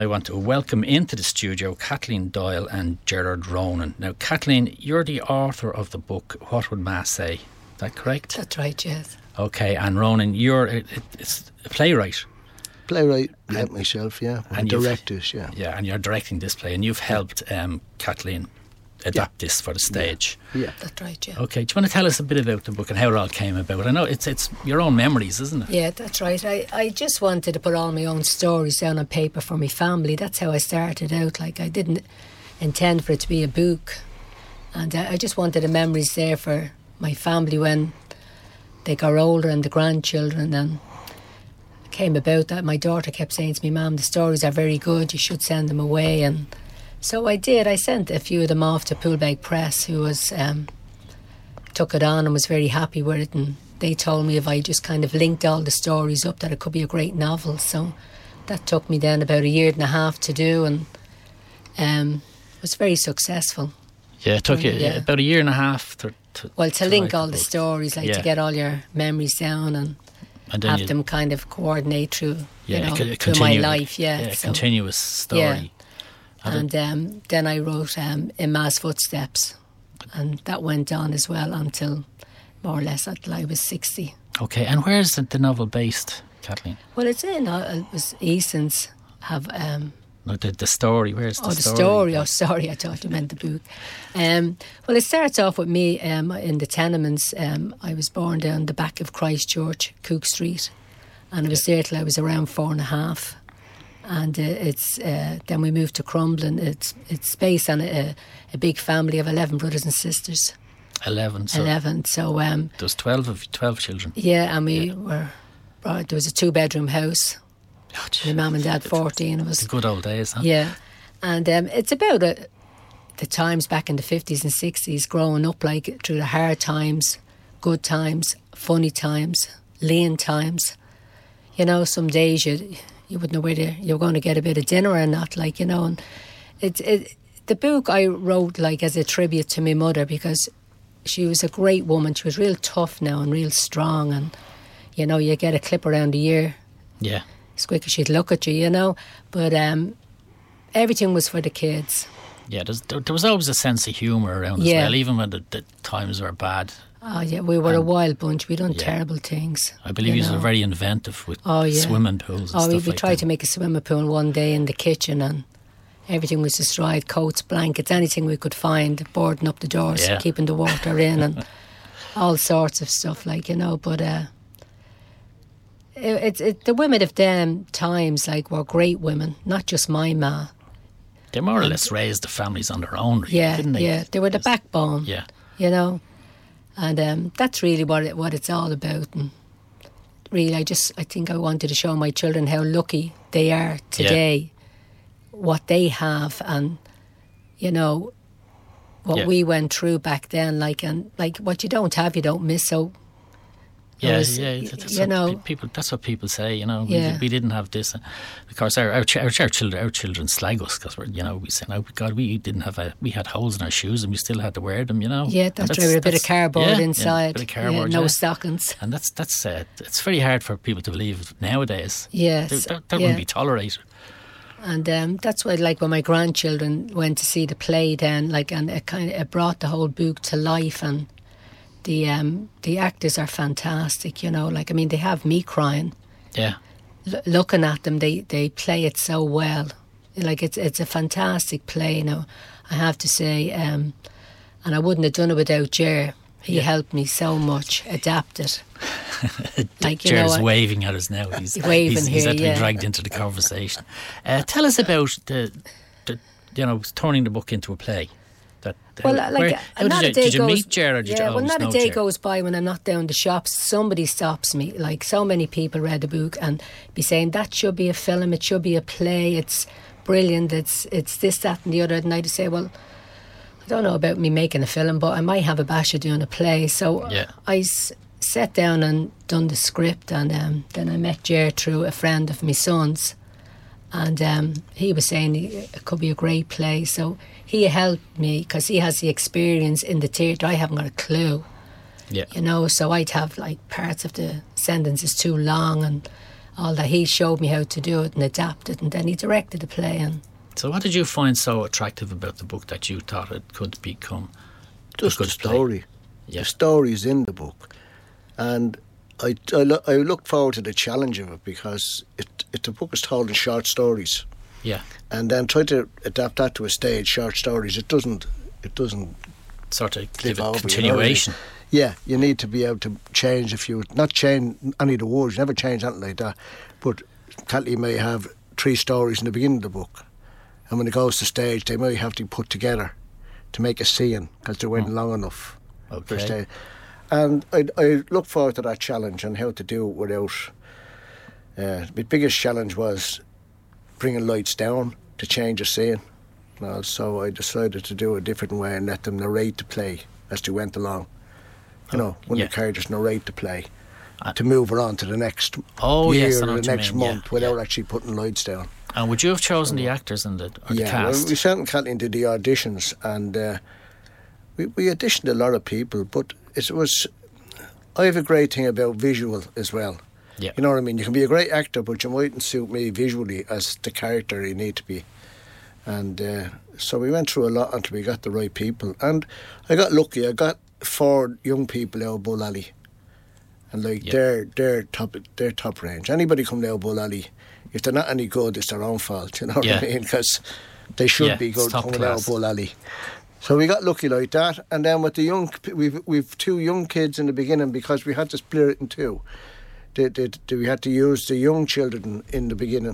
I want to welcome into the studio Kathleen Doyle and Gerard Ronan. Now, Kathleen, you're the author of the book What Would Ma Say? Is that correct? That's right, yes. Okay, and Ronan, you're it's a playwright. Playwright, myself, yeah. And directors, yeah. Yeah, and you're directing this play, and you've helped Kathleen adapt this for the stage. Yeah. That's right, yeah. Okay, do you want to tell us a bit about the book and how it all came about? I know it's your own memories, isn't it? Yeah, that's right. I just wanted to put all my own stories down on paper for my family. That's how I started out. Like, I didn't intend for it to be a book. And I just wanted the memories there for my family when they got older and the grandchildren. And it came about that my daughter kept saying to me, "Mum, the stories are very good, you should send them away." And so I did. I sent a few of them off to Poolbeg Press, who was took it on and was very happy with it. And they told me if I just kind of linked all the stories up, that it could be a great novel. So that took me then about 1.5 years to do, and was very successful. Yeah, it took you about 1.5 years to link all the stories, like to get all your memories down and have them kind of coordinate through, through my life. A continuous story. Yeah. And then I wrote In Ma's Footsteps, and that went on as well until more or less until I was 60. Okay, and where's the novel based, Kathleen? Well, it's in it was Eason's have. No, the story. Where's the story? The story. Oh, sorry, I thought you meant the book. Well, it starts off with me in the tenements. I was born down the back of Christchurch, Cook Street, and I was there till I was around 4.5. And then we moved to Crumblin. It's based on a big family of 11 brothers and sisters. 11. So 11. So there was 12 children. Yeah, and we were. There was a 2-bedroom house. Oh, my mum and dad 14. It was the good old days, huh? Yeah, and it's about the times back in the 50s and 60s, growing up like through the hard times, good times, funny times, lean times. You know, some days you wouldn't know whether you were going to get a bit of dinner or not, like, you know. And the book I wrote like as a tribute to my mother, because she was a great woman. She was real tough now and real strong, and you know, you get a clip around the ear. Yeah. As quick as she'd look at you, you know. But everything was for the kids. Yeah, there was always a sense of humour around as well, even when the times were bad. Oh, yeah, we were a wild bunch. We done terrible things. I believe you were very inventive with swimming pools and stuff we tried to make a swimming pool one day in the kitchen, and everything was destroyed. Coats, blankets, anything we could find, boarding up the doors, keeping the water in, and all sorts of stuff, like, you know. But the women of them times, like, were great women, not just my ma. They more or less raised the families on their own, really, didn't they? Yeah, they were the backbone. Yeah, you know, and that's really what it's all about. And really, I think I wanted to show my children how lucky they are today, what they have, and you know what we went through back then. Like, and like, what you don't have, you don't miss. So. That's what people say, you know. We didn't have this. Of course, our children slag us because we say, "No, God, we didn't have we had holes in our shoes and we still had to wear them," you know. Yeah, that's right. With a bit of cardboard inside. A bit of cardboard, no stockings. And that's it's very hard for people to believe nowadays. Yes, that wouldn't be tolerated. And that's why, like, when my grandchildren went to see the play, then, like, and it brought the whole book to life. And the actors are fantastic, you know. Like, I mean, they have me crying. Yeah. Looking at them, they play it so well. Like, it's a fantastic play, you know, I have to say. And I wouldn't have done it without Ger. He helped me so much adapt it. Like, Ger's waving at us now. He's waving he's had to be dragged into the conversation. Tell us about the turning the book into a play. Did you meet Ger, or did you always know Ger? Not a day goes by when I'm not down the shops. Somebody stops me. Like, so many people read the book and be saying, that should be a film, it should be a play, it's brilliant, it's this, that and the other. And I'd say, well, I don't know about me making a film, but I might have a bash of doing a play. So I sat down and done the script, and then I met Ger through a friend of my son's, and he was saying it could be a great play. So he helped me because he has the experience in the theatre. I haven't got a clue. Yeah. You know, so I'd have like parts of the sentences too long, and all that. He showed me how to do it and adapt it, and then he directed the play. And so what did you find so attractive about the book that you thought it could become just a good the story? play? Yeah. The story's in the book, and I look forward to the challenge of it, because the book is told in short stories. Yeah. And then try to adapt that to a stage, short stories. It doesn't sort of give a over, continuation. Yeah, you need to be able to change not change any of the words, you never change anything like that. But Kathleen may have 3 stories in the beginning of the book, and when it goes to stage, they may have to put together to make a scene, because they weren't long enough for stage. And I look forward to that challenge and how to do it without. My biggest challenge was bringing lights down to change a scene. So I decided to do it a different way and let them narrate the play as they went along. When the characters narrate the play, to move it on to the next year or the next month without actually putting lights down. And would you have chosen the actors or the cast? Well, we sent Kathleen to the auditions, and we auditioned a lot of people, but I have a great thing about visual as well. Yeah. You know what I mean? You can be a great actor, but you mightn't suit me visually as the character you need to be. And so we went through a lot until we got the right people. And I got lucky. I got 4 young people out of Bullally. And they're top range. Anybody coming out of Bullally, if they're not any good, it's their own fault. You know what I mean? Because they should be good coming out of Bullally. So we got lucky like that. And then with the young, we've 2 young kids in the beginning, because we had to split it in 2. We had to use the young children in the beginning,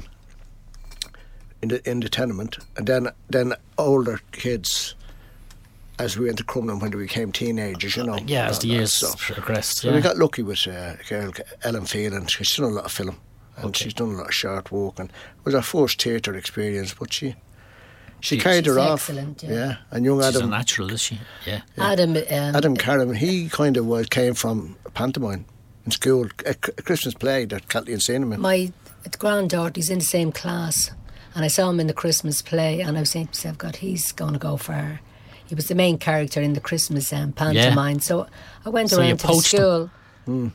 in the tenement, and then older kids as we went to Crumlin when they became teenagers, as the years progressed. So we got lucky with a girl, Ellen Phelan. She's done a lot of film, and she's done a lot of short work, and it was her first theatre experience, but she carried her off. Excellent, and young She's Adam. She's a natural, is she? Yeah. Adam Karam, he kind of came from a pantomime in school, a Christmas play that Kathleen seen him in. My granddaughter's in the same class, and I saw him in the Christmas play, and I was saying to myself, God, he's going to go far. He was the main character in the Christmas pantomime. So I went around to the school. And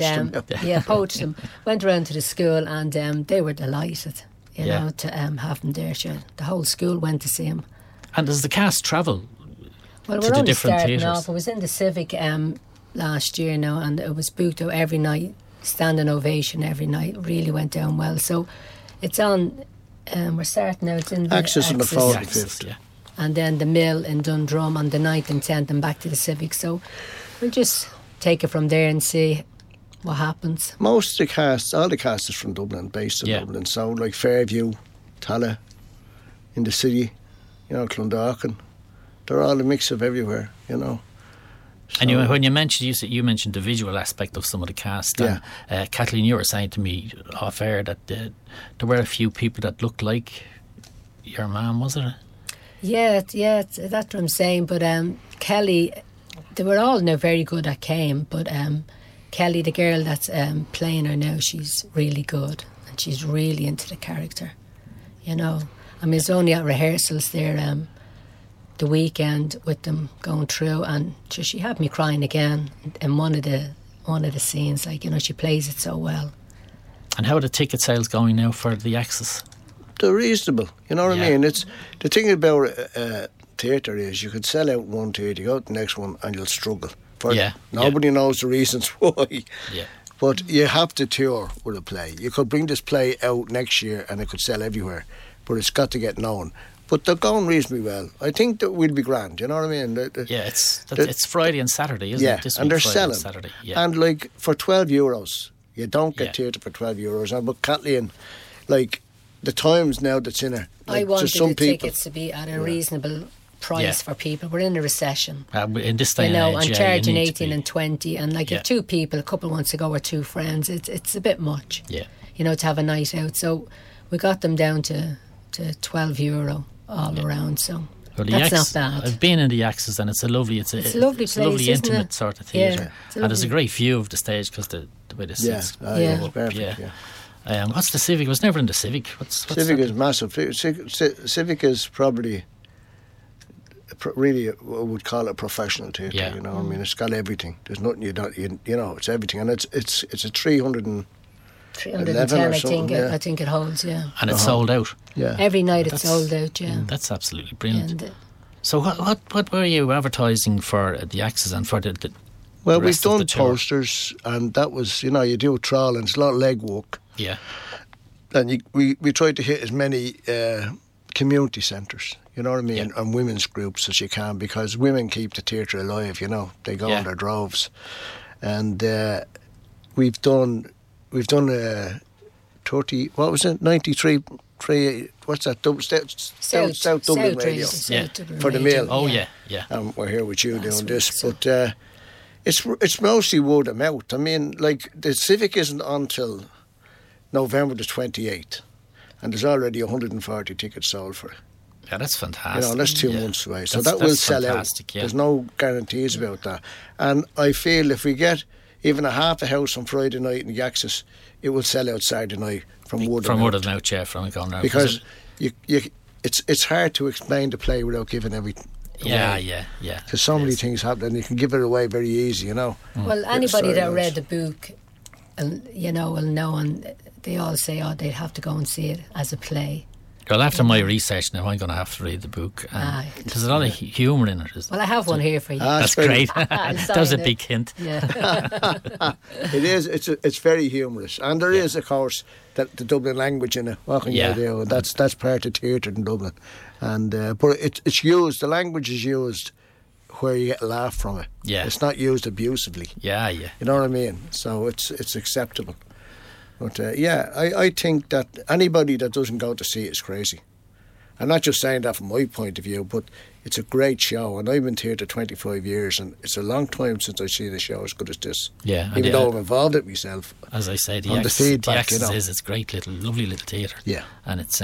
poached him. Went around to the school, and they were delighted, to have him there. Sure. The whole school went to see him. And does the cast travel to the different theatres? Off. I was in the Civic last year now, and it was booked out every night, standing ovation every night. Really went down well. So it's on. We're starting now. It's in the Axis on the 45th. Yeah. And then the Mill in Dundrum on the 9th and 10th, and back to the Civic. So we'll just take it from there and see what happens. Most of the cast, all the cast is from Dublin, based in Dublin. So like Fairview, Tala, in the city, Clondalkin. They're all a mix of everywhere, So, and when you mentioned the visual aspect of some of the cast. And, Kathleen, you were saying to me off air that there were a few people that looked like your mum, was it? Yeah, that's what I'm saying. But Kelly, they were all now very good at Came, but Kelly, the girl that's playing her now, she's really good, and she's really into the character. I mean, it's only at rehearsals there the weekend with them going through, and she had me crying again in one of the scenes. Like, she plays it so well. And how are the ticket sales going now for the Axis? They're reasonable, you know what I mean? It's the thing about theatre is you could sell out one theatre, you go to the next one, and you'll struggle. Nobody knows the reasons why. Yeah. But you have to tour with a play. You could bring this play out next year and it could sell everywhere, but it's got to get known. But they're going reasonably well. I think that we'll be grand, you know what I mean? It's Friday and Saturday, isn't it? This and they're Friday selling. And Saturday. Yeah. And like for €12, you don't get theatre for €12. And but Kathleen, like the times now that's in it. Like, I wanted the tickets to be at a reasonable price for people. We're in a recession. In this day and age, I'm charging 18 and 20, and like if 2 people, a couple wants to go or 2 friends, it's a bit much. Yeah. To have a night out. So we got them down to €12 all around. So that's not bad. I've been in the Axis, and it's a lovely place, a lovely intimate sort of theatre. And there's a great view of the stage because the way the seats it's perfect. What's the Civic? I was never in the Civic. Civic is massive. Civic is probably really what we would call a professional theatre. I mean, it's got everything. There's nothing you don't. It's everything, and it's a 300 and 310, I think it holds, yeah. And it's sold out. Yeah. Every night it's sold out, yeah. That's absolutely brilliant. So what were you advertising for the Axis and for the well, we've done posters, and that was, you do a trial, and it's a lot of legwork. Yeah. And we tried to hit as many community centres, you know what I mean, and women's groups as you can, because women keep the theatre alive, they go in their droves. And we've done 30, what was it, 93, what's that, South Dublin Radio for the Mail. Oh yeah. We're here with you doing this, but it's mostly word of mouth. I mean, like, the Civic isn't until November the 28th, and there's already 140 tickets sold for it. Yeah, that's fantastic. That's 2 months away. So that will sell out. Yeah. There's no guarantees about that. And I feel if we get even a half a house on Friday night in the Axis, it will sell out Saturday night from word of mouth. From word of mouth, yeah, from going around. Because it's hard to explain the play without giving everything away. Yeah. Because so many things happen, and you can give it away very easy, Well, anybody that read the book, will know, and they all say, they'd have to go and see it as a play. Well, after my research now, I'm going to have to read the book. There's a lot of humour in it. Well, I have one here for you. That's great. That was a big hint. Yeah. It is. It's very humorous, and there is, of course, the Dublin language in it. What can you do? That's part of theatre in Dublin, and but it's used. The language is used where you get a laugh from it. Yeah, it's not used abusively. Yeah. You know what I mean? So it's acceptable. But I think that anybody that doesn't go to see it is crazy. I'm not just saying that from my point of view, but it's a great show, and I've been theatre 25 years, and it's a long time since I've seen a show as good as this. Yeah, even though I'm involved in it myself. As I say, the feedback, is it's great lovely little theatre. Yeah, and it's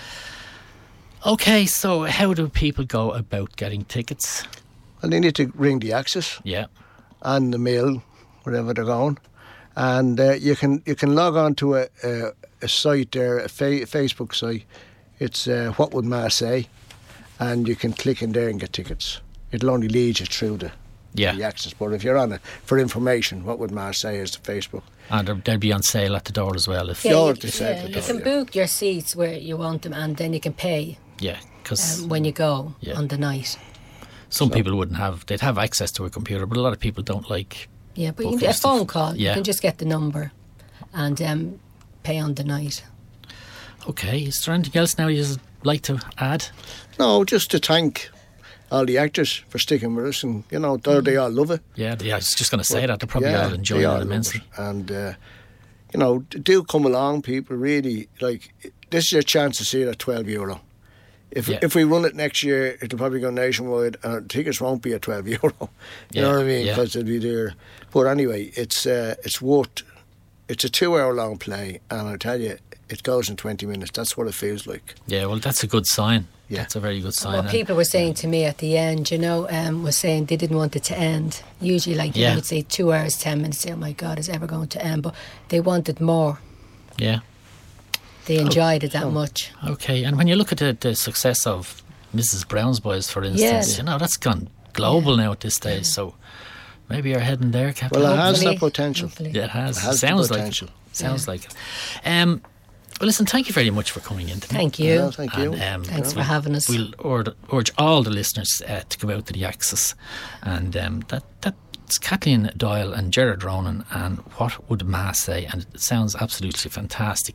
okay. So how do people go about getting tickets? Well, they need to ring the Axis. Yeah, and the Mail, wherever they're going. And you can log on to a site there, a Facebook site. It's What Would Ma Say, and you can click in there and get tickets. It'll only lead you through the Axis. But if you're on it for information, What Would Ma Say is the Facebook. And they'll be on sale at the door as well. You can book your seats where you want them, and then you can pay. Yeah, because when you go on the night. Some people wouldn't have. They'd have access to a computer, but a lot of people don't like. Yeah, but you can get a phone call. You can just get the number and pay on the night. Okay, is there anything else now you'd like to add? No, just to thank all the actors for sticking with us, and they all love it. Yeah, I was just going to say that. They probably all enjoy it immensely. And do come along, people. Really, this is your chance to see it at €12. If we run it next year, it'll probably go nationwide, and tickets won't be at €12. You know what I mean? Because it'll be there. But anyway, it's worth. It's a 2-hour long play, and I tell you, it goes in 20 minutes. That's what it feels like. Yeah, well, that's a good sign. Yeah, that's a very good sign. What people were saying to me at the end, was saying they didn't want it to end. Usually, they would say 2 hours, 10 minutes. Say, oh my God, it's ever going to end? But they wanted more. Yeah. They enjoyed it that much. Okay, and when you look at the success of Mrs. Brown's Boys, for instance, that's gone global now at this stage. So maybe you're heading there, Captain. Well, it has that potential. Hopefully. Yeah, it has. It sounds like it. Sounds like it. Well, listen, thank you very much for coming in today. Thank you. Well, thank you. And, thanks for having us. We'll urge all the listeners to go out to the Axis, and that's Kathleen Doyle and Gerard Ronan and What Would Ma Say, and it sounds absolutely fantastic.